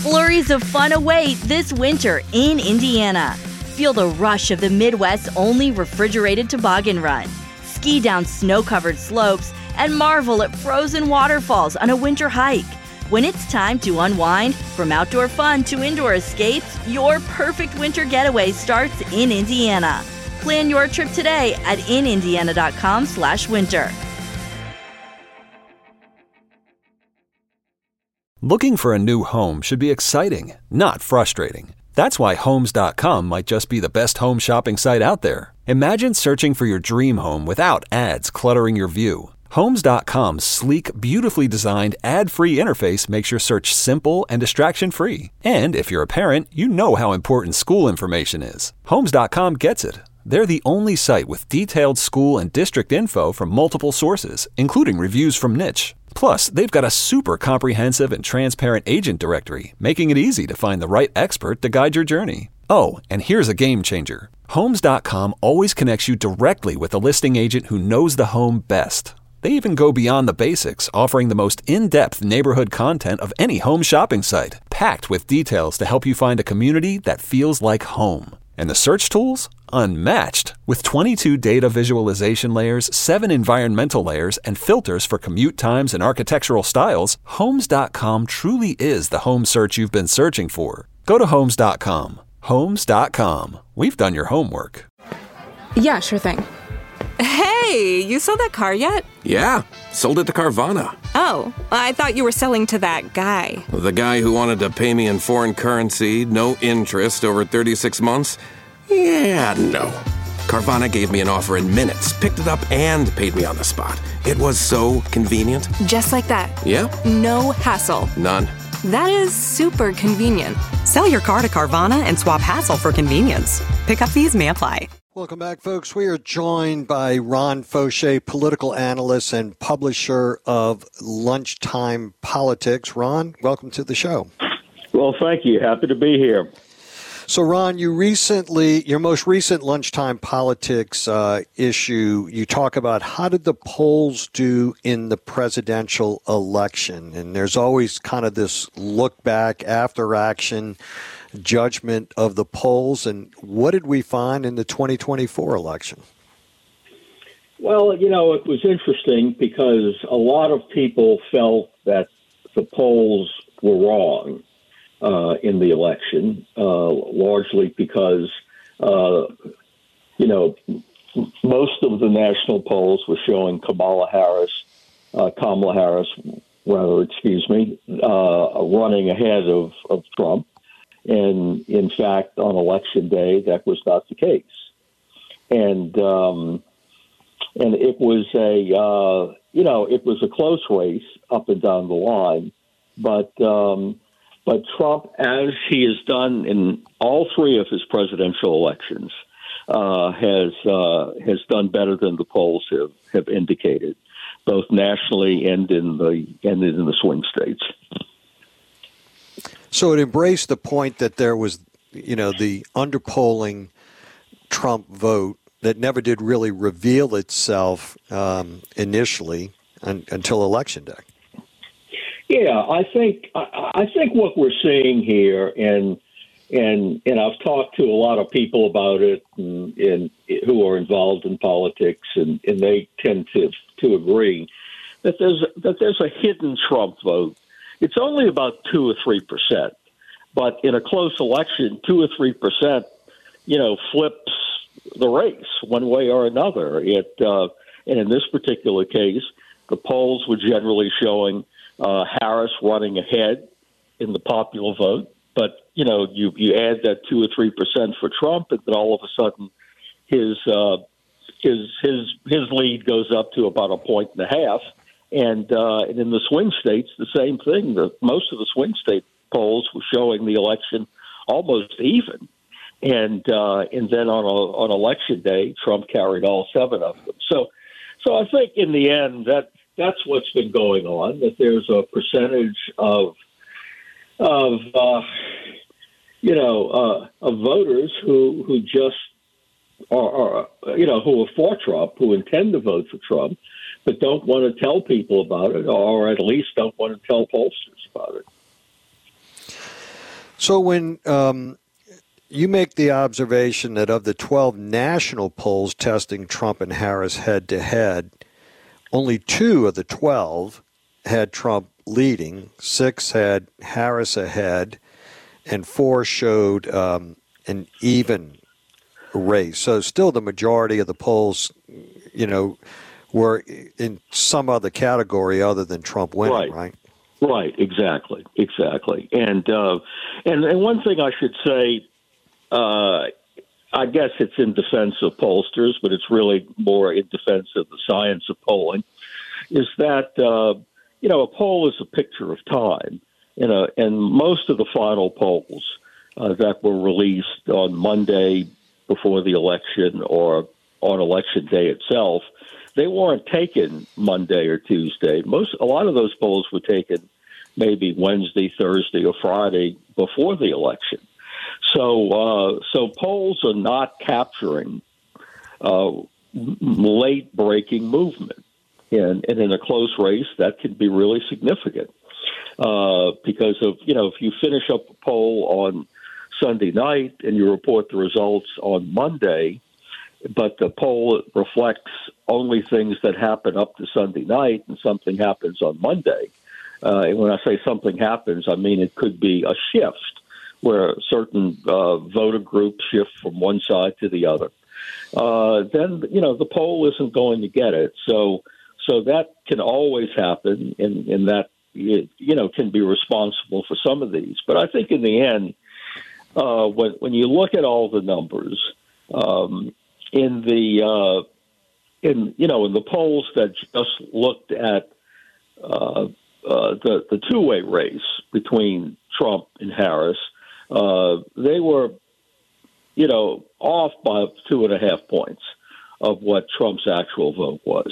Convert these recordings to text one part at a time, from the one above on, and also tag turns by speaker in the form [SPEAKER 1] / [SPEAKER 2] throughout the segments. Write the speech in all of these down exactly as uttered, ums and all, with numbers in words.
[SPEAKER 1] Flurries of fun await this winter in Indiana. Feel the rush of the Midwest's only refrigerated toboggan run. Ski down snow-covered slopes and marvel at frozen waterfalls on a winter hike. When it's time to unwind, from outdoor fun to indoor escapes, your perfect winter getaway starts in Indiana. Plan your trip today at in indiana dot com slash winter.
[SPEAKER 2] Looking for a new home should be exciting, not frustrating. That's why Homes dot com might just be the best home shopping site out there. Imagine searching for your dream home without ads cluttering your view. Homes dot com's sleek, beautifully designed, ad-free interface makes your search simple and distraction-free. And if you're a parent, you know how important school information is. Homes dot com gets it. They're the only site with detailed school and district info from multiple sources, including reviews from Niche. Plus, they've got a super comprehensive and transparent agent directory, making it easy to find the right expert to guide your journey. Oh, and here's a game changer. Homes dot com always connects you directly with a listing agent who knows the home best. They even go beyond the basics, offering the most in-depth neighborhood content of any home shopping site, packed with details to help you find a community that feels like home. And the search tools? Unmatched. With twenty-two data visualization layers, seven environmental layers, and filters for commute times and architectural styles, Homes dot com truly is the home search you've been searching for. Go to Homes dot com. Homes dot com. We've done your homework.
[SPEAKER 3] Yeah, sure thing. Hey, you sold that car yet?
[SPEAKER 4] Yeah, sold it to Carvana.
[SPEAKER 3] Oh, I thought you were selling to that guy.
[SPEAKER 4] The guy who wanted to pay me in foreign currency, no interest, over thirty-six months? Yeah, no. Carvana gave me an offer in minutes, picked it up, and paid me on the spot. It was so convenient.
[SPEAKER 3] Just like that.
[SPEAKER 4] Yeah?
[SPEAKER 3] No hassle.
[SPEAKER 4] None.
[SPEAKER 3] That is super convenient.
[SPEAKER 5] Sell your car to Carvana and swap hassle for convenience. Pickup fees may apply.
[SPEAKER 6] Welcome back, folks. We are joined by Ron Fauché, political analyst and publisher of Lunchtime Politics. Ron, welcome to the show.
[SPEAKER 7] Well, thank you. Happy to be here.
[SPEAKER 6] So, Ron, you recently, your most recent Lunchtime Politics uh, issue, you talk about how did the polls do in the presidential election? And there's always kind of this look back after action judgment of the polls. And what did we find in the twenty twenty-four election?
[SPEAKER 7] Well, you know, it was interesting because a lot of people felt that the polls were wrong uh, in the election, uh, largely because, uh, you know, most of the national polls were showing Kamala Harris, uh, Kamala Harris, rather, excuse me, uh, running ahead of, of Trump. And in fact, on election day, that was not the case. And um, and it was a uh, you know it was a close race up and down the line, but um, but Trump, as he has done in all three of his presidential elections, uh, has uh, has done better than the polls have, have indicated, both nationally and in the and in the swing states.
[SPEAKER 6] So it embraced the point that there was, you know, the underpolling Trump vote that never did really reveal itself um, initially un- until Election Day.
[SPEAKER 7] Yeah, I think I, I think what we're seeing here, and and and I've talked to a lot of people about it, and, and who are involved in politics, and, and they tend to to agree that there's that there's a hidden Trump vote. It's only about two or three percent, but in a close election, two or three percent, you know, flips the race one way or another. It uh, and in this particular case, the polls were generally showing uh, Harris running ahead in the popular vote, but you know, you you add that two or three percent for Trump, and then all of a sudden, his uh, his his his lead goes up to about a point and a half. And, uh, and in the swing states, the same thing. The, most of the swing state polls were showing the election almost even. And uh, and then on a, on election day, Trump carried all seven of them. So so I think in the end that that's what's been going on. That there's a percentage of of uh, you know uh, of voters who who just are, are you know who are for Trump, who intend to vote for Trump, but don't want to tell people about it, or at least don't want to tell pollsters about it.
[SPEAKER 6] So when um, you make the observation that of the twelve national polls testing Trump and Harris head-to-head, only two of the twelve had Trump leading, six had Harris ahead, and four showed um, an even race. So still the majority of the polls, you know, were in some other category other than Trump winning, right? Right,
[SPEAKER 7] right exactly, exactly. And, uh, and and one thing I should say, uh, I guess it's in defense of pollsters, but it's really more in defense of the science of polling, is that, uh, you know, a poll is a picture of time. You know, and most of the final polls uh, that were released on Monday before the election or on election day itself, they weren't taken Monday or Tuesday. Most, a lot of those polls were taken maybe Wednesday, Thursday, or Friday before the election. So, uh, so polls are not capturing uh, late breaking movement, and, and in a close race, that can be really significant. Uh, because of, you know, if you finish up a poll on Sunday night and you report the results on Monday, but the poll reflects only things that happen up to Sunday night and something happens on Monday. Uh, and when I say something happens, I mean it could be a shift where certain uh, voter groups shift from one side to the other. Uh, then, you know, the poll isn't going to get it. So, so that can always happen in, in that, you know, can be responsible for some of these. But I think in the end, uh, when when you look at all the numbers um, in the uh, in you know in the polls that just looked at uh, uh, the the two way race between Trump and Harris, uh, they were you know off by two and a half points of what Trump's actual vote was.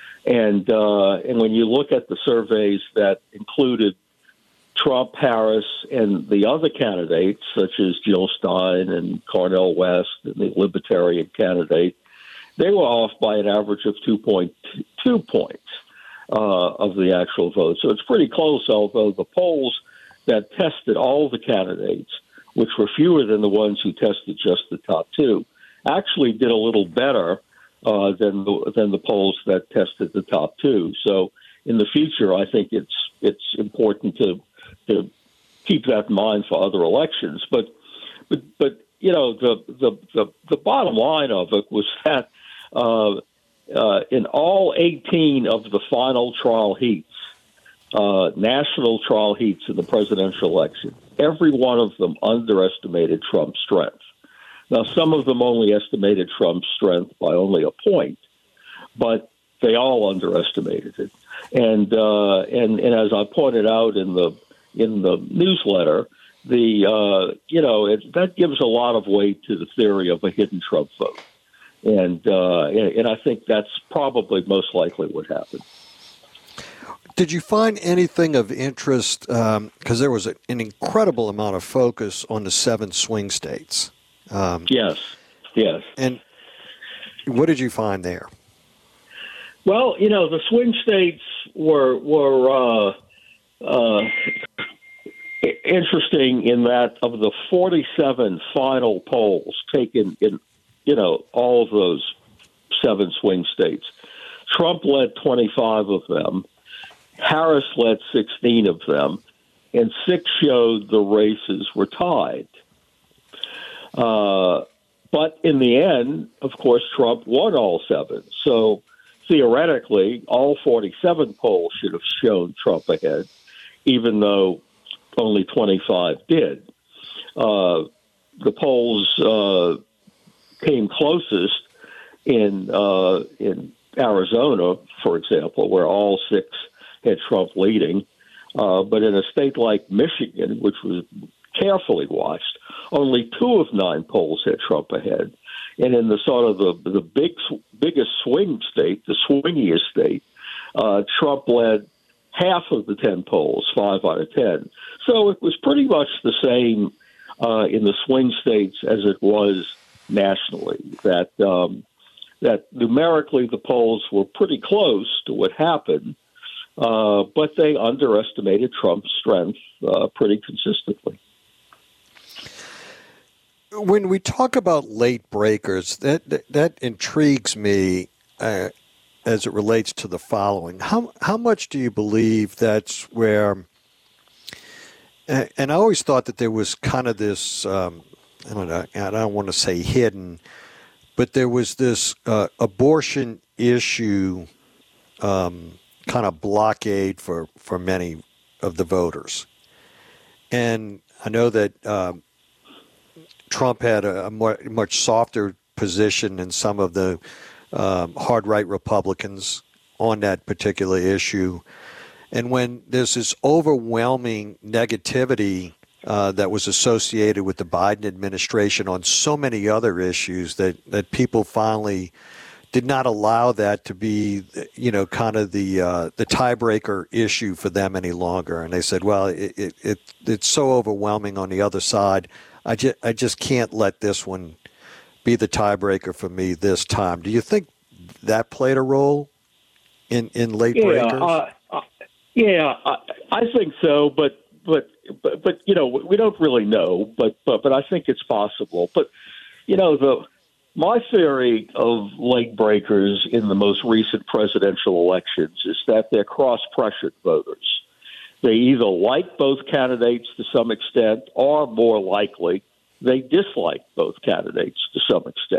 [SPEAKER 7] And uh, and when you look at the surveys that included Trump, Harris, and the other candidates, such as Jill Stein and Cornel West and the Libertarian candidate, they were off by an average of two point two points uh, of the actual vote. So it's pretty close, although the polls that tested all the candidates, which were fewer than the ones who tested just the top two, actually did a little better Uh, than the than the polls that tested the top two. So in the future, I think it's it's important to to keep that in mind for other elections. But but but you know the the the, the bottom line of it was that uh, uh, in all eighteen of the final trial heats, uh, national trial heats in the presidential election, every one of them underestimated Trump's strength. Now, some of them only estimated Trump's strength by only a point, but they all underestimated it. And uh, and and as I pointed out in the in the newsletter, the uh, you know it, that gives a lot of weight to the theory of a hidden Trump vote, and uh, and I think that's probably most likely what happened.
[SPEAKER 6] Did you find anything of interest? Because um, there was a, an incredible amount of focus on the seven swing states. Um,
[SPEAKER 7] yes, yes.
[SPEAKER 6] And what did you find there?
[SPEAKER 7] Well, you know, the swing states were were uh, uh, interesting in that of the forty-seven final polls taken in, you know, all of those seven swing states, Trump led twenty-five of them, Harris led sixteen of them, and six showed the races were tied. Uh, but in the end, of course, Trump won all seven. So theoretically, all forty-seven polls should have shown Trump ahead, even though only twenty-five did. Uh, the polls uh, came closest in uh, in Arizona, for example, where all six had Trump leading. Uh, but in a state like Michigan, which was carefully watched, only two of nine polls had Trump ahead. And in the sort of the, the big, biggest swing state, the swingiest state, uh, Trump led half of the ten polls, five out of ten. So it was pretty much the same uh, in the swing states as it was nationally, that um, that numerically the polls were pretty close to what happened, uh, but they underestimated Trump's strength uh, pretty consistently.
[SPEAKER 6] when we talk about late breakers, that that, that intrigues me uh, as it relates to the following. How how much do you believe that's where? And, and I always thought that there was kind of this. Um, I don't know. I don't want to say hidden, but there was this uh, abortion issue um, kind of blockade for, for many of the voters. And I know that um, Trump had a, a more, much softer position than some of the um, hard right Republicans on that particular issue. And when there's this overwhelming negativity uh, that was associated with the Biden administration on so many other issues, that, that people finally did not allow that to be, you know, kind of the uh, the tiebreaker issue for them any longer. And they said, well, it, it, it it's so overwhelming on the other side. I just, I just can't let this one be the tiebreaker for me this time. Do you think that played a role in, in late
[SPEAKER 7] yeah,
[SPEAKER 6] breakers?
[SPEAKER 7] Uh, uh, yeah, I, I think so, but, but but but you know, we don't really know, but but but I think it's possible. But you know, the my theory of late breakers in the most recent presidential elections is that they're cross-pressured voters. They either like both candidates to some extent, or more likely, they dislike both candidates to some extent.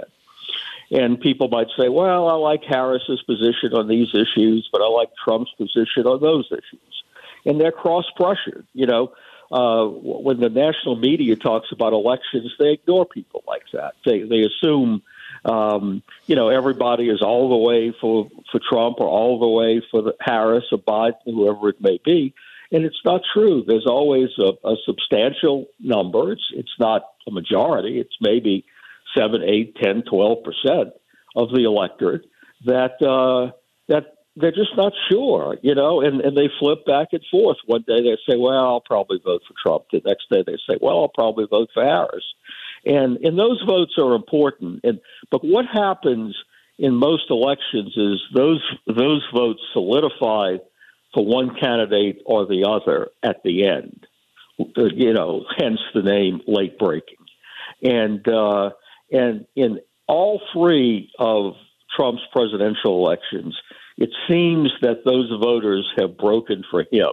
[SPEAKER 7] And people might say, well, I like Harris's position on these issues, but I like Trump's position on those issues. And they're cross-pressured. You know, uh, when the national media talks about elections, they ignore people like that. They they assume, um, you know, everybody is all the way for, for Trump or all the way for the Harris or Biden, whoever it may be. And it's not true. There's always a, a substantial number. It's it's not a majority. It's maybe seven, eight, ten, twelve percent of the electorate that uh, that they're just not sure, you know, and, and they flip back and forth. One day they say, well, I'll probably vote for Trump. The next day they say, well, I'll probably vote for Harris. And and those votes are important. And but what happens in most elections is those those votes solidify for one candidate or the other at the end, you know, hence the name late breaking. And uh, and in all three of Trump's presidential elections, it seems that those voters have broken for him.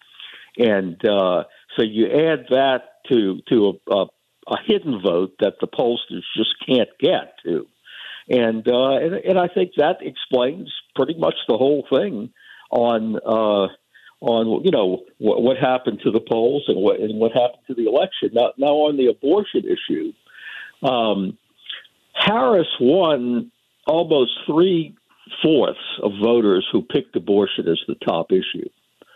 [SPEAKER 7] And uh, so you add that to to a, a, a hidden vote that the pollsters just can't get to. And, uh, and and I think that explains pretty much the whole thing on uh, on you know what, what happened to the polls and what and what happened to the election. Now, now on the abortion issue, um, Harris won almost three fourths of voters who picked abortion as the top issue,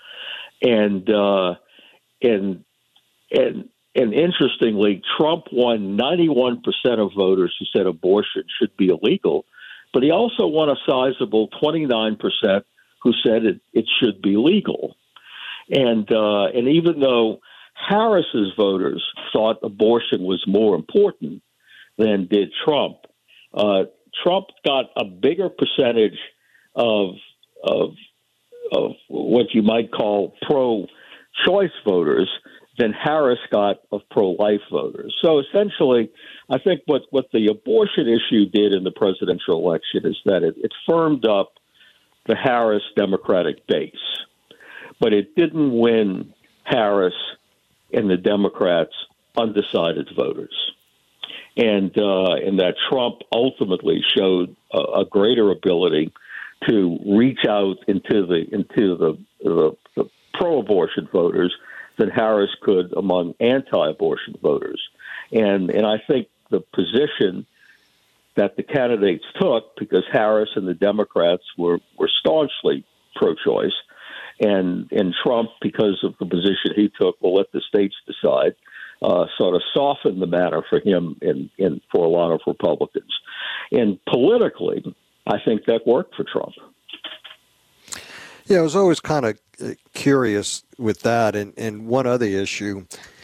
[SPEAKER 7] and uh, and and and interestingly, Trump won ninety-one percent of voters who said abortion should be illegal, but he also won a sizable twenty-nine percent who said it, it should be legal. And uh, and even though Harris's voters thought abortion was more important than did Trump, uh, Trump got a bigger percentage of of of what you might call pro-choice voters than Harris got of pro-life voters. So essentially, I think what, what the abortion issue did in the presidential election is that it, it firmed up the Harris Democratic base, but it didn't win Harris and the Democrats' undecided voters. And uh, and that Trump ultimately showed a, a greater ability to reach out into the into the, the, the pro-abortion voters than Harris could among anti-abortion voters. And and I think the position that the candidates took, because Harris and the Democrats were, were staunchly pro-choice, and and Trump, because of the position he took, will let the states decide, uh, sort of softened the matter for him and, and for a lot of Republicans. And politically, I think that worked for Trump.
[SPEAKER 6] Yeah, I was always kind of curious with that. And, and one other issue,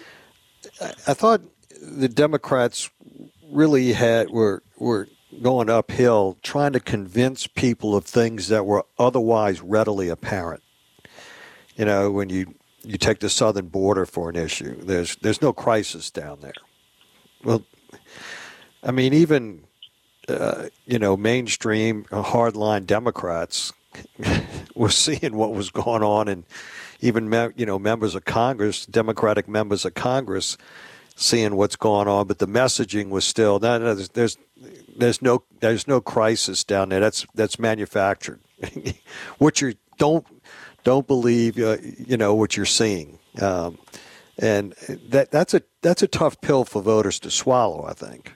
[SPEAKER 6] I thought the Democrats really had were were going uphill trying to convince people of things that were otherwise readily apparent. You know, when you, you take the southern border for an issue, there's there's no crisis down there. Well, I mean, even, uh, you know, mainstream hardline Democrats were seeing what was going on, and even, you know, members of Congress, Democratic members of Congress, seeing what's going on. But the messaging was still, no, no, there's, there's, there's no, there's no crisis down there. That's that's manufactured. What you don't don't believe, uh, you know, what you're seeing, um, and that that's a that's a tough pill for voters to swallow, I think.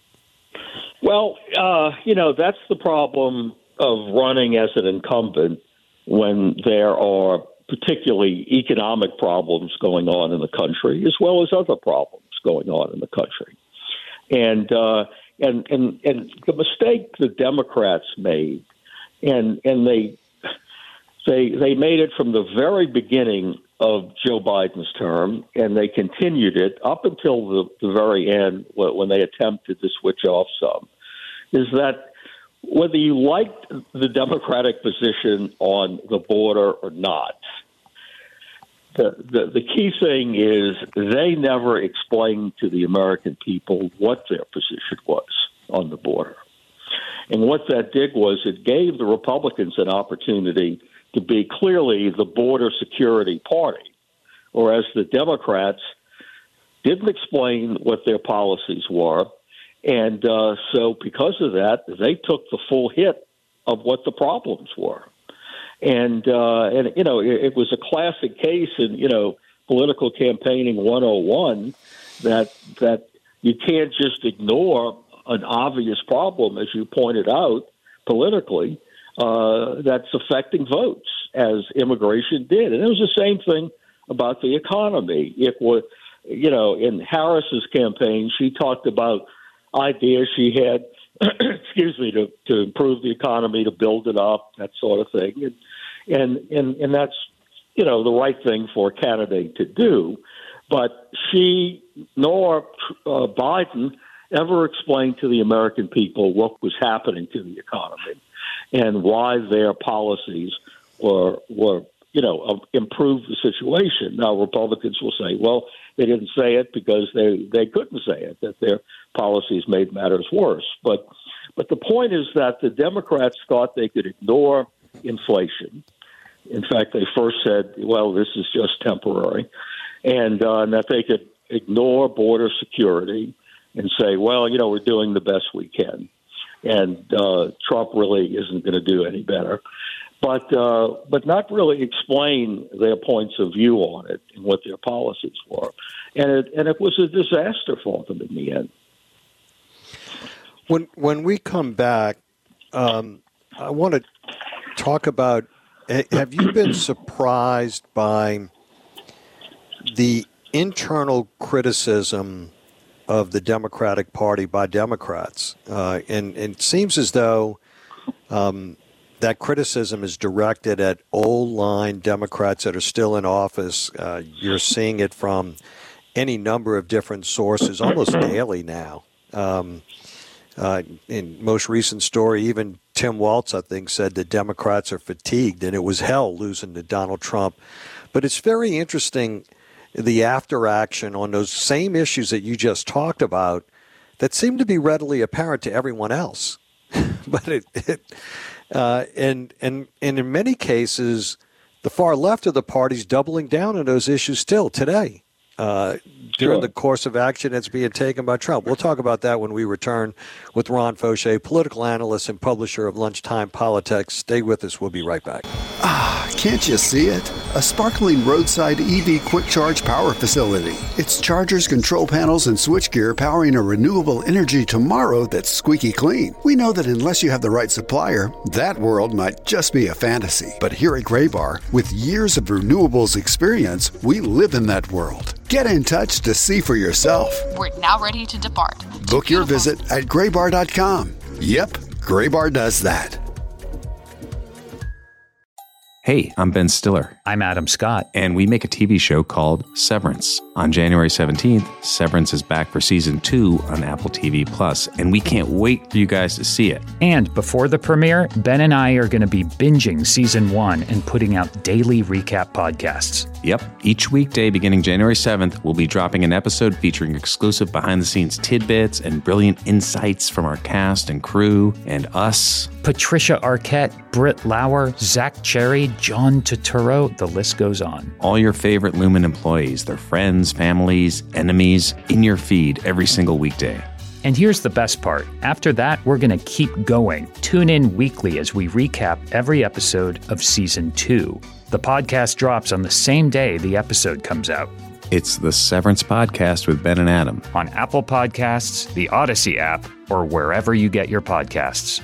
[SPEAKER 7] Well, uh, you know, that's the problem of running as an incumbent when there are particularly economic problems going on in the country, as well as other problems going on in the country. And uh, and and and the mistake the Democrats made, and and they they they made it from the very beginning of Joe Biden's term, and they continued it up until the, the very end when they attempted to switch off some, is that whether you liked the Democratic position on the border or not, the, the, the key thing is they never explained to the American people what their position was on the border. And what that did was it gave the Republicans an opportunity to be clearly the border security party, whereas the Democrats didn't explain what their policies were. And uh, so because of that, they took the full hit of what the problems were. And, uh, and you know, it, it was a classic case in, you know, political campaigning one oh one that that you can't just ignore an obvious problem, as you pointed out, politically, uh, that's affecting votes, as immigration did. And it was the same thing about the economy. It was, you know, in Harris's campaign, she talked about ideas she had, excuse me, to, to improve the economy, to build it up, that sort of thing. And, and, and, and that's, you know, the right thing for a candidate to do. But she nor uh, Biden ever explained to the American people what was happening to the economy and why their policies were, were you know, improved the situation. Now, Republicans will say, well, they didn't say it because they, they couldn't say it, that their policies made matters worse. But but the point is that the Democrats thought they could ignore inflation. In fact, they first said, well, this is just temporary, and, uh, and that they could ignore border security and say, well, you know, we're doing the best we can. And uh, Trump really isn't going to do any better. But uh, but not really explain their points of view on it and what their policies were. And it, and it was a disaster for them in the end.
[SPEAKER 6] When, when we come back, um, I want to talk about, have you been surprised by the internal criticism of the Democratic Party by Democrats? Uh, and, and it seems as though um, that criticism is directed at old-line Democrats that are still in office. Uh, you're seeing it from any number of different sources almost daily now. Um, uh, in most recent story, even Tim Walz, I think, said that Democrats are fatigued, and it was hell losing to Donald Trump. But it's very interesting, the after action on those same issues that you just talked about that seem to be readily apparent to everyone else. but it, it uh, and and and in many cases, the far left of the party's doubling down on those issues still today uh, during the course of action that's being taken by Trump. We'll talk about that when we return with Ron Fauché, political analyst and publisher of Lunchtime Politics. Stay with us. We'll be right back.
[SPEAKER 8] Ah, can't you see it? A sparkling roadside E V quick charge power facility. It's chargers, control panels, and switchgear powering a renewable energy tomorrow that's squeaky clean. We know that unless you have the right supplier, that world might just be a fantasy. But here at Graybar, with years of renewables experience, we live in that world. Get in touch to see for yourself.
[SPEAKER 9] We're now ready to depart.
[SPEAKER 8] Book your visit at graybar dot com. Yep, Graybar does that.
[SPEAKER 9] Hey, I'm Ben Stiller.
[SPEAKER 10] I'm Adam Scott.
[SPEAKER 9] And we make a T V show called Severance. On January seventeenth, Severance is back for season two on Apple T V Plus, and we can't wait for you guys to see it.
[SPEAKER 10] And before the premiere, Ben and I are going to be binging season one and putting out daily recap podcasts.
[SPEAKER 9] Yep. Each weekday beginning January seventh, we'll be dropping an episode featuring exclusive behind-the-scenes tidbits and brilliant insights from our cast and crew and us.
[SPEAKER 10] Patricia Arquette, Britt Lauer, Zach Cherry, John Turturro, the list goes on.
[SPEAKER 9] All your favorite Lumen employees, their friends, families, enemies, in your feed every single weekday.
[SPEAKER 10] And here's the best part. After that, we're going to keep going. Tune in weekly as we recap every episode of season two. The podcast drops on the same day the episode comes out.
[SPEAKER 9] It's the Severance Podcast with Ben and Adam.
[SPEAKER 10] On Apple Podcasts, the Odyssey app, or wherever you get your podcasts.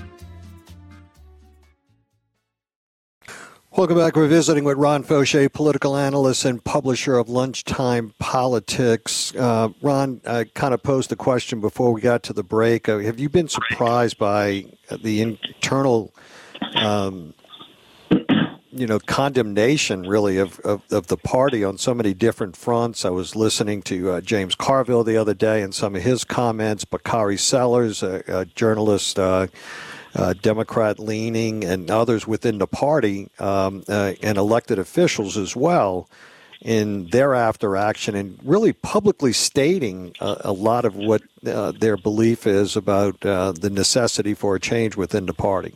[SPEAKER 6] Welcome back. We're visiting with Ron Fauché, political analyst and publisher of Lunchtime Politics. Uh, Ron, I kind of posed a question before we got to the break. Uh, have you been surprised by the internal, um, you know, condemnation, really, of, of, of the party on so many different fronts? I was listening to uh, James Carville the other day and some of his comments. Bakari Sellers, a, a journalist, uh, Uh, Democrat-leaning, and others within the party, um, uh, and elected officials as well, in their after action, and really publicly stating uh, a lot of what uh, their belief is about uh, the necessity for a change within the party.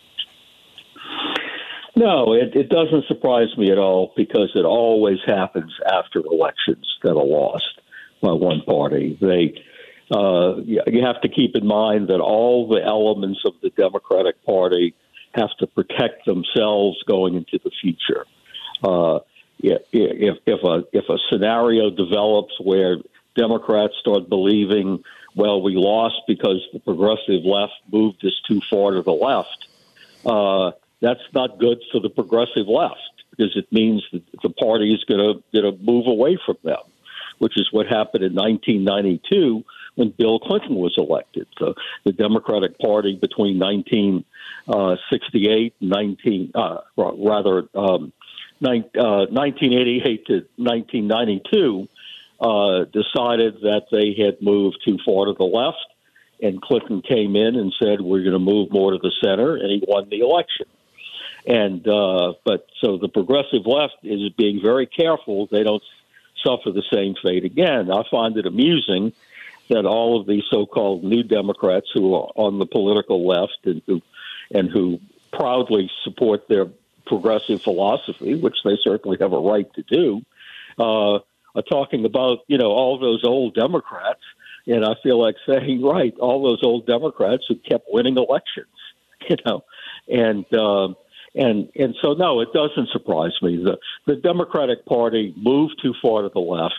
[SPEAKER 7] No, it, it doesn't surprise me at all, because it always happens after elections that are lost by one party. They Uh, you have to keep in mind that all the elements of the Democratic Party have to protect themselves going into the future. Uh, if, if, a, if a scenario develops where Democrats start believing, well, we lost because the progressive left moved us too far to the left, uh, that's not good for the progressive left, because it means that the party is going to going to move away from them, which is what happened in nineteen ninety-two when Bill Clinton was elected. So the Democratic Party between nineteen sixty-eight and nineteen, uh, rather um, nineteen eighty-eight to nineteen ninety-two, uh, decided that they had moved too far to the left, and Clinton came in and said, "We're going to move more to the center," and he won the election. And uh, but so the progressive left is being very careful they don't suffer the same fate again. I find it amusing that all of these so-called new Democrats who are on the political left and who and who proudly support their progressive philosophy, which they certainly have a right to do, uh, are talking about, you know, all those old Democrats. And I feel like saying, right, all those old Democrats who kept winning elections, you know, and um, and and so no, it doesn't surprise me. The the Democratic Party moved too far to the left.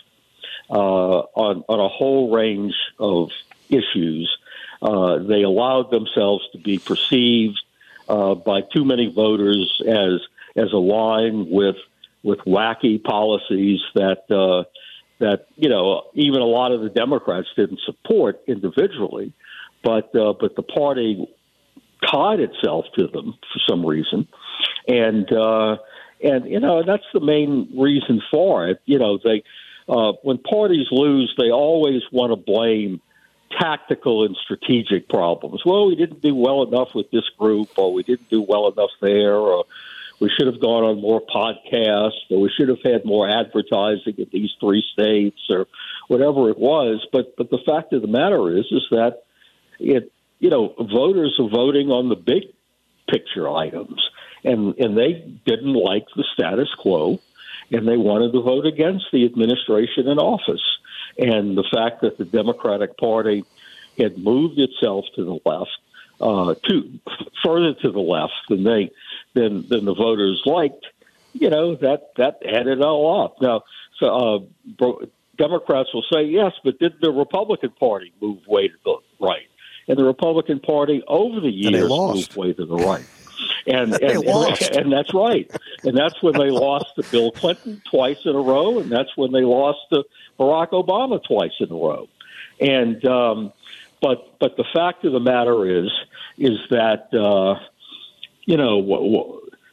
[SPEAKER 7] Uh, on, on a whole range of issues. Uh, they allowed themselves to be perceived uh, by too many voters as as aligned with with wacky policies that uh, that you know even a lot of the Democrats didn't support individually, but uh, but the party tied itself to them for some reason, and uh, and you know that's the main reason for it. You know they. Uh, when parties lose, they always want to blame tactical and strategic problems. Well, we didn't do well enough with this group, or we didn't do well enough there, or we should have gone on more podcasts, or we should have had more advertising in these three states, or whatever it was. But but the fact of the matter is, is that it you know voters are voting on the big picture items, and and they didn't like the status quo. And they wanted to vote against the administration in office. And the fact that the Democratic Party had moved itself to the left, uh, to further to the left than they than than the voters liked, you know, that that added it all up. Now, so uh, Democrats will say yes, but did the Republican Party move way to the right? And the Republican Party over the years moved way to the right. And and, and and that's right. And that's when they lost to Bill Clinton twice in a row, and that's when they lost to Barack Obama twice in a row. And um, but but the fact of the matter is is that uh, you know w- w-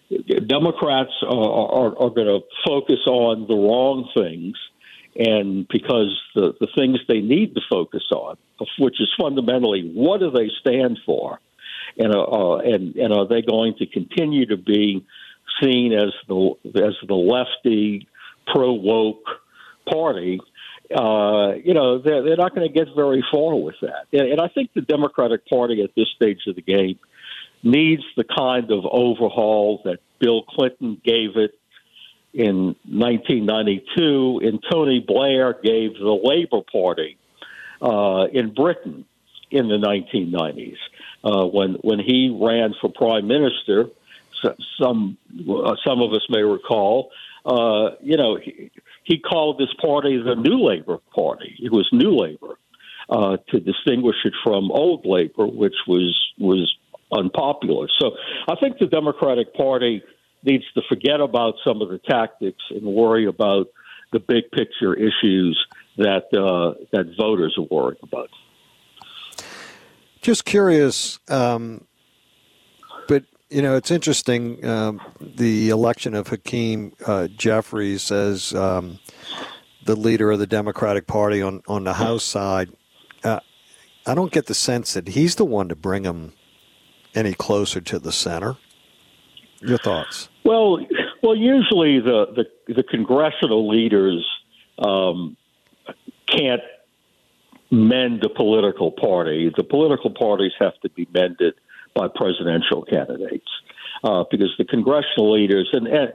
[SPEAKER 7] Democrats are, are, are going to focus on the wrong things, and because the, the things they need to focus on, which is fundamentally what do they stand for, and uh, and and are they going to continue to be seen as the as the lefty pro woke party? Uh, you know, they're, they're not going to get very far with that. And, and I think the Democratic Party at this stage of the game needs the kind of overhaul that Bill Clinton gave it in nineteen ninety-two and Tony Blair gave the Labour Party uh, in Britain in the nineteen nineties. Uh, when when he ran for prime minister, so, some uh, some of us may recall, uh, you know, he, he called this party the New Labour Party. It was New Labour uh, to distinguish it from Old Labour, which was was unpopular. So I think the Democratic Party needs to forget about some of the tactics and worry about the big picture issues that uh, that voters are worried about.
[SPEAKER 6] Just curious, um, but, you know, it's interesting, um, the election of Hakeem uh, Jeffries as um, the leader of the Democratic Party on, on the House side. Uh, I don't get the sense that he's the one to bring him any closer to the center. Your thoughts?
[SPEAKER 7] Well, well, usually the, the, the congressional leaders um, can't mend the political party. The political parties have to be mended by presidential candidates uh, because the congressional leaders and and,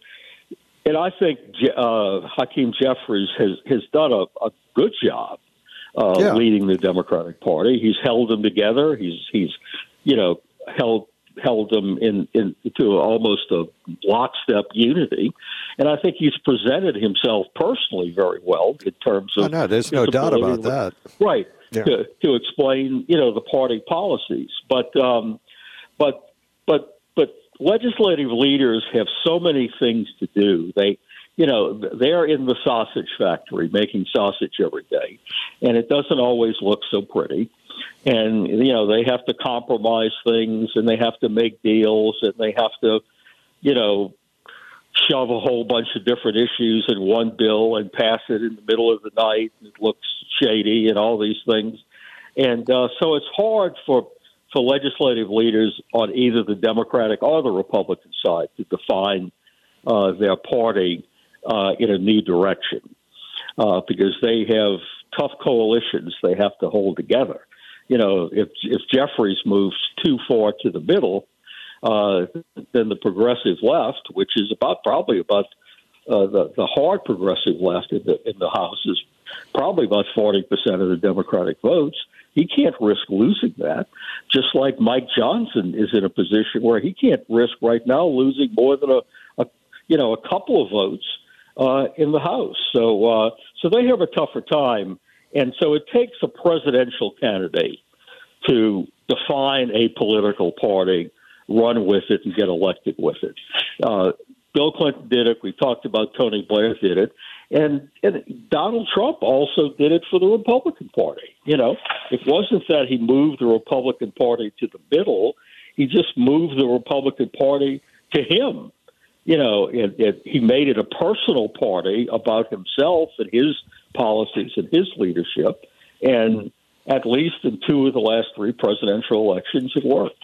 [SPEAKER 7] and I think uh, Hakeem Jeffries has, has done a, a good job uh, yeah. leading the Democratic Party. He's held them together. He's he's you know held held them in, in to almost a lockstep unity. And I think he's presented himself personally very well in terms of...
[SPEAKER 6] Oh, no, there's no doubt about that.
[SPEAKER 7] Right,
[SPEAKER 6] yeah.
[SPEAKER 7] to, to explain, you know, the party policies. But, um, but, but, but legislative leaders have so many things to do. They, you know, they're in the sausage factory making sausage every day, and it doesn't always look so pretty. And, you know, they have to compromise things and they have to make deals and they have to, you know, shove a whole bunch of different issues in one bill and pass it in the middle of the night. And it looks shady and all these things. And uh, so it's hard for, for legislative leaders on either the Democratic or the Republican side to define uh, their party uh, in a new direction uh, because they have tough coalitions they have to hold together. You know, if if Jeffries moves too far to the middle, uh, then the progressive left, which is about probably about uh, the the hard progressive left in the in the House, is probably about forty percent of the Democratic votes. He can't risk losing that. Just like Mike Johnson is in a position where he can't risk right now losing more than a, a you know a couple of votes uh, in the House. So uh, so they have a tougher time. And so it takes a presidential candidate to define a political party, run with it, and get elected with it. Uh, Bill Clinton did it. We talked about Tony Blair did it. And, and Donald Trump also did it for the Republican Party. You know, it wasn't that he moved the Republican Party to the middle. He just moved the Republican Party to him. You know, it, it, he made it a personal party about himself and his policies and his leadership, and at least in two of the last three presidential elections, it worked.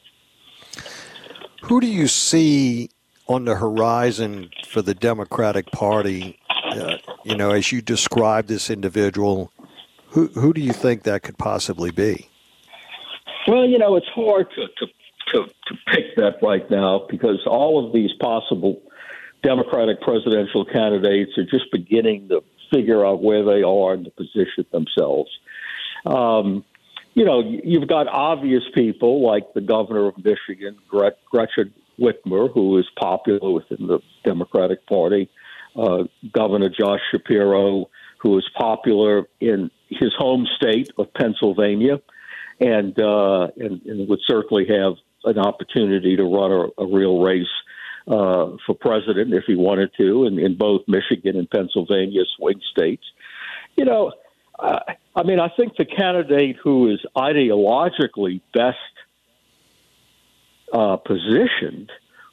[SPEAKER 6] Who do you see on the horizon for the Democratic Party? Uh, you know, as you describe this individual, who who do you think that could possibly be?
[SPEAKER 7] Well, you know, it's hard to to, to, to pick that right now because all of these possible Democratic presidential candidates are just beginning to figure out where they are and to position themselves. Um, you know, you've got obvious people like the governor of Michigan, Gretchen Whitmer, who is popular within the Democratic Party, uh, Governor Josh Shapiro, who is popular in his home state of Pennsylvania, and, uh, and, and would certainly have an opportunity to run a, a real race Uh, for president if he wanted to, in, in both Michigan and Pennsylvania swing states. You know, uh, I mean, I think the candidate who is ideologically best uh, positioned,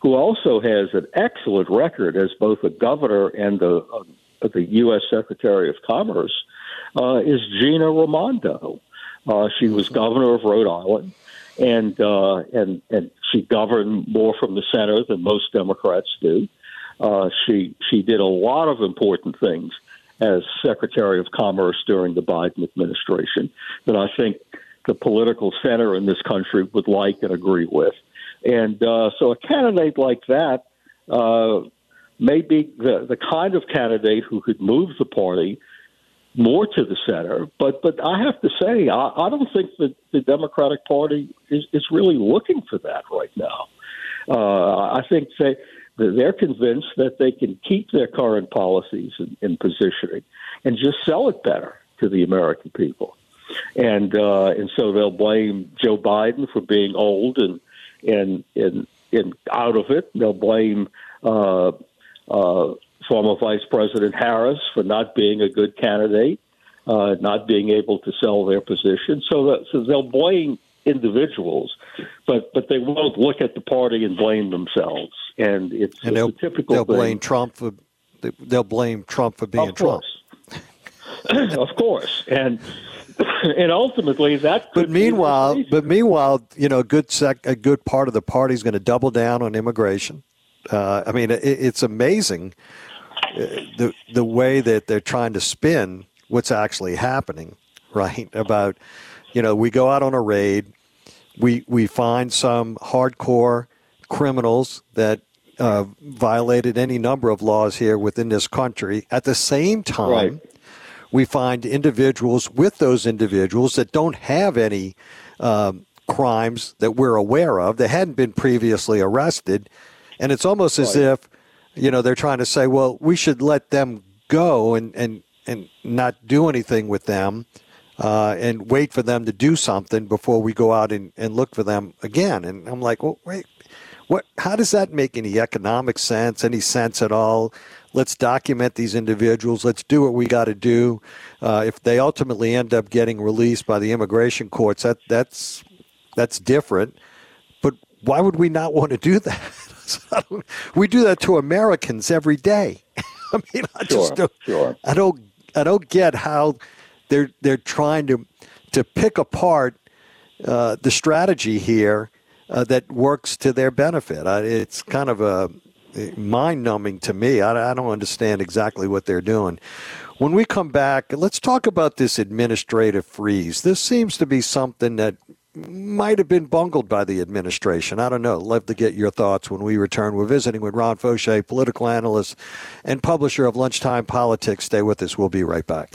[SPEAKER 7] who also has an excellent record as both a governor and the, uh, the U S Secretary of Commerce, uh, is Gina Raimondo. Uh, she was governor of Rhode Island, and uh, and and she governed more from the center than most Democrats do. Uh, she she did a lot of important things as Secretary of Commerce during the Biden administration that I think the political center in this country would like and agree with. And uh, so a candidate like that uh, may be the, the kind of candidate who could move the party more to the center. But but I have to say, I, I don't think that the Democratic Party is, is really looking for that right now. Uh, I think they, they're convinced that they can keep their current policies and, and positioning and just sell it better to the American people. And uh, and so they'll blame Joe Biden for being old and and and, and out of it. They'll blame uh, uh, former Vice President Harris for not being a good candidate, uh, not being able to sell their position. So, that, so they'll blame individuals, but but they won't look at the party and blame themselves. And it's,
[SPEAKER 6] and
[SPEAKER 7] it's a typical
[SPEAKER 6] they'll
[SPEAKER 7] thing.
[SPEAKER 6] blame Trump for they'll blame Trump for being
[SPEAKER 7] of Trump. Of course, and and ultimately that. Could
[SPEAKER 6] but meanwhile, but meanwhile, you know, a good sec, a good part of the party is going to double down on immigration. Uh, I mean, it, it's amazing uh, the the way that they're trying to spin what's actually happening. Right about, you know, we go out on a raid, we we find some hardcore criminals that uh, violated any number of laws here within this country. At the same time. Right. We find individuals with those individuals that don't have any um, crimes that we're aware of. They hadn't been previously arrested. And it's almost right. as if, you know, they're trying to say, well, we should let them go and, and, and not do anything with them uh, and wait for them to do something before we go out and, and look for them again. And I'm like, well, wait, what? How does that make any economic sense, any sense at all? Let's document these individuals. Let's do what we got to do. Uh, if they ultimately end up getting released by the immigration courts, that that's that's different. But why would we not want to do that? We do that to Americans every day. I mean, I
[SPEAKER 7] sure,
[SPEAKER 6] just don't.
[SPEAKER 7] Sure.
[SPEAKER 6] I don't. I don't get how they're they're trying to to pick apart uh, the strategy here uh, that works to their benefit. I, it's kind of a mind-numbing to me. I, I don't understand exactly what they're doing. When we come back, let's talk about this administrative freeze. This seems to be something that might have been bungled by the administration. I don't know. Love to get your thoughts when we return. We're visiting with Ron Fauché, political analyst and publisher of Lunchtime Politics. Stay with us. We'll be right back.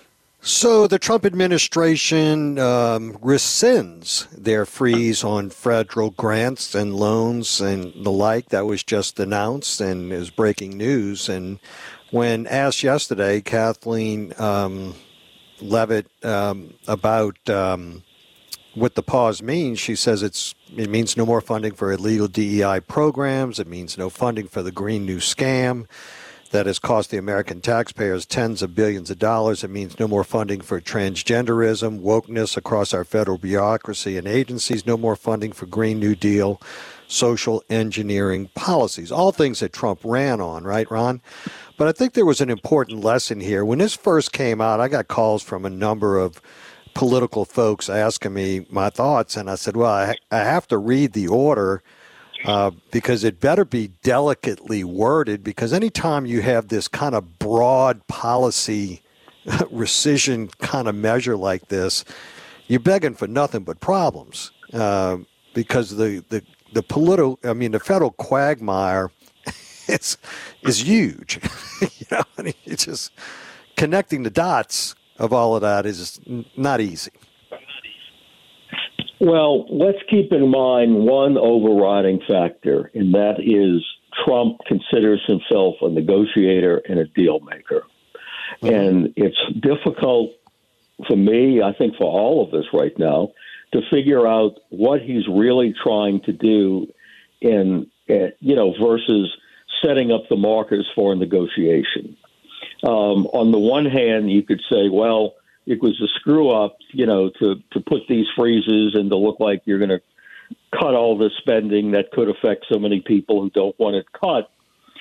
[SPEAKER 6] So the Trump administration um, rescinds their freeze on federal grants and loans and the like. That was just announced and is breaking news. And when asked yesterday, Kathleen um, Leavitt um, about um, what the pause means, she says it's it means no more funding for illegal D E I programs. It means no funding for the Green New Scam that has cost the American taxpayers tens of billions of dollars. It means no more funding for transgenderism, wokeness across our federal bureaucracy and agencies, no more funding for Green New Deal, social engineering policies, all things that Trump ran on, right, Ron? But I think there was an important lesson here. When this first came out, I got calls from a number of political folks asking me my thoughts, and I said, well, I, I have to read the order Uh, because it better be delicately worded, because anytime you have this kind of broad policy rescission kind of measure like this, you're begging for nothing but problems uh, because the, the, the political, I mean, the federal quagmire is, is huge. You know, I mean, it's just connecting the dots of all of that is not easy.
[SPEAKER 7] Well, let's keep in mind one overriding factor, and that is Trump considers himself a negotiator and a deal maker. Mm-hmm. And it's difficult for me, I think for all of us right now, to figure out what he's really trying to do in, uh, you know, versus setting up the markers for a negotiation. Um, on the one hand, you could say, well, it was a screw up, you know, to, to put these freezes and to look like you're going to cut all the spending that could affect so many people who don't want it cut.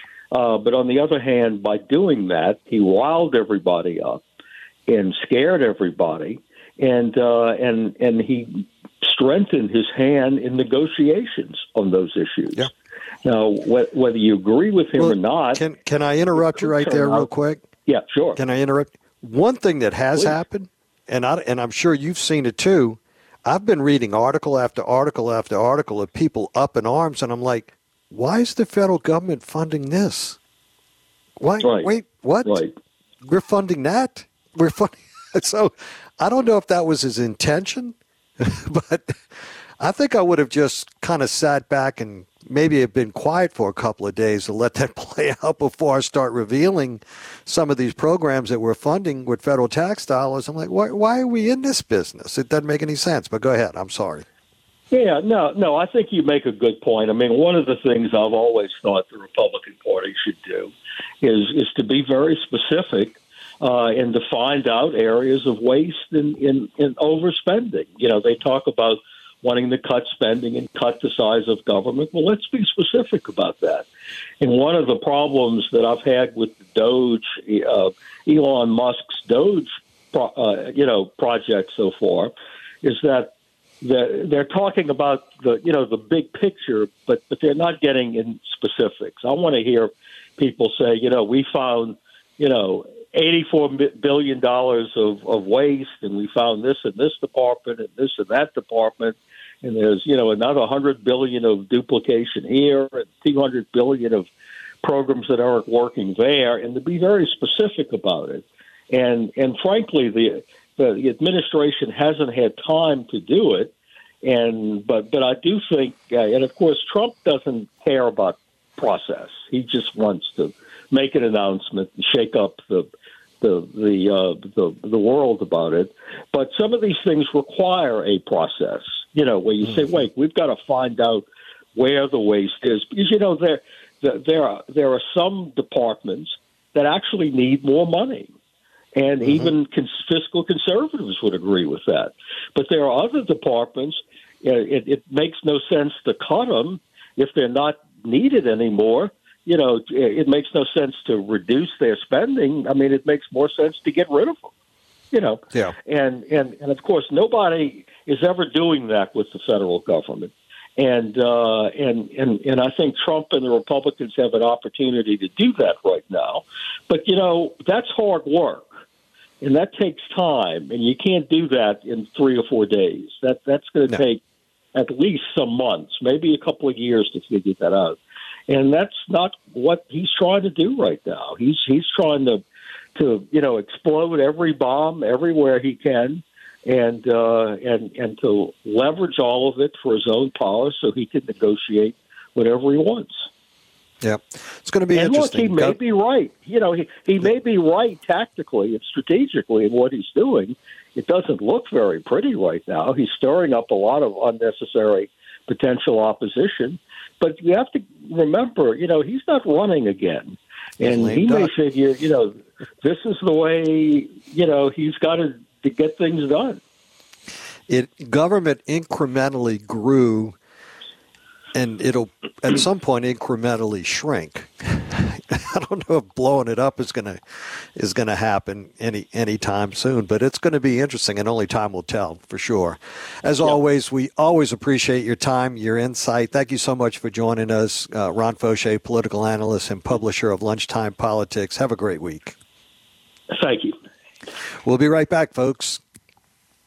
[SPEAKER 7] Uh, but on the other hand, by doing that, he riled everybody up and scared everybody, and uh, and and he strengthened his hand in negotiations on those issues. Yeah. Now, wh- whether you agree with him
[SPEAKER 6] well,
[SPEAKER 7] or not,
[SPEAKER 6] can can I interrupt you right there, real quick?
[SPEAKER 7] Yeah, sure.
[SPEAKER 6] Can I interrupt? One thing that has Please. happened, and I and I'm sure you've seen it too. I've been reading article after article after article of people up in arms, and I'm like, why is the federal government funding this? Why?
[SPEAKER 7] Right.
[SPEAKER 6] Wait, what?
[SPEAKER 7] Right.
[SPEAKER 6] We're funding that? We're funding. So I don't know if that was his intention, but I think I would have just kind of sat back and maybe have been quiet for a couple of days to let that play out before I start revealing some of these programs that we're funding with federal tax dollars. I'm like, why, why are we in this business? It doesn't make any sense. But go ahead. I'm sorry.
[SPEAKER 7] Yeah, no, no, I think you make a good point. I mean, one of the things I've always thought the Republican Party should do is is to be very specific uh, and to find out areas of waste and, and, and overspending. You know, they talk about wanting to cut spending and cut the size of government. Well, let's be specific about that. And one of the problems that I've had with the Doge, uh, Elon Musk's Doge, pro- uh, you know, project so far, is that they're, they're talking about the, you know, the big picture, but but they're not getting in specifics. I want to hear people say, you know, we found, you know, eighty-four billion dollars of, of waste, and we found this in this department and this and that department, and there's, you know, another one hundred billion dollars of duplication here and two hundred billion dollars of programs that aren't working there, and to be very specific about it. And and frankly, the the administration hasn't had time to do it, and but but I do think, uh, and of course, Trump doesn't care about process. He just wants to make an announcement and shake up the the the uh, the the world about it. But some of these things require a process, you know, where you mm-hmm. say, wait, we've got to find out where the waste is, because you know there there are there are some departments that actually need more money. And mm-hmm. even cons- fiscal conservatives would agree with that. But there are other departments, uh, it, it makes no sense to cut them if they're not needed anymore. You know, it makes no sense to reduce their spending. I mean, it makes more sense to get rid of them, you know.
[SPEAKER 6] Yeah.
[SPEAKER 7] And, and, and of course, nobody is ever doing that with the federal government. And, uh, and, and, and I think Trump and the Republicans have an opportunity to do that right now. But, you know, that's hard work. And that takes time, and you can't do that in three or four days. That That's going to no. take at least some months, maybe a couple of years to figure that out. And that's not what he's trying to do right now. He's he's trying to, to you know, explode every bomb everywhere he can, and uh, and and to leverage all of it for his own power, so he can negotiate whatever he wants.
[SPEAKER 6] Yeah, it's going to be
[SPEAKER 7] and
[SPEAKER 6] interesting.
[SPEAKER 7] And look, he may be right. You know, he, he may be right tactically and strategically in what he's doing. It doesn't look very pretty right now. He's stirring up a lot of unnecessary potential opposition. But you have to remember, you know, he's not running again. And he may figure, you know, this is the way, you know, he's got to, to get things done.
[SPEAKER 6] It government incrementally grew, and it'll at some point incrementally shrink. I don't know if blowing it up is gonna is gonna happen any anytime soon, but it's going to be interesting, and only time will tell for sure. As yep. always, we always appreciate your time, your insight. Thank you so much for joining us, uh, Ron Fauché, political analyst and publisher of Lunchtime Politics. Have a great week.
[SPEAKER 7] Thank you.
[SPEAKER 6] We'll be right back, folks.